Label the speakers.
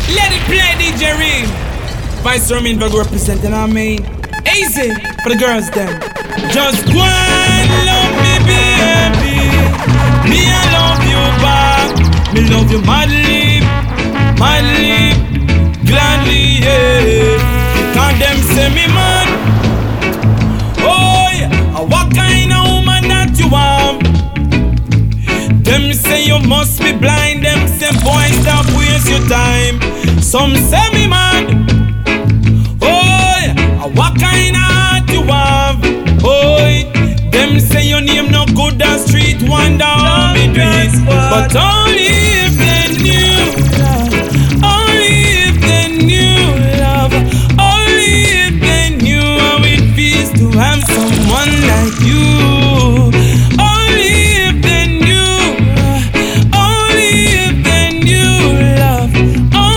Speaker 1: Let it play, DJ Reed. Vice Roman Vag representing our main. Easy for the girls then. Just go and love me, baby. Me, I love you back. Me love you madly, madly, gladly, yeah. Can't them say me man. Oh yeah, what kind of woman that you are? Them say you must be blind. Them say boy stop waste your time. Some say me mad. Oh yeah, what kind of heart you have? Oh yeah, them say your name no good as street wonder. Me do it, but only if they knew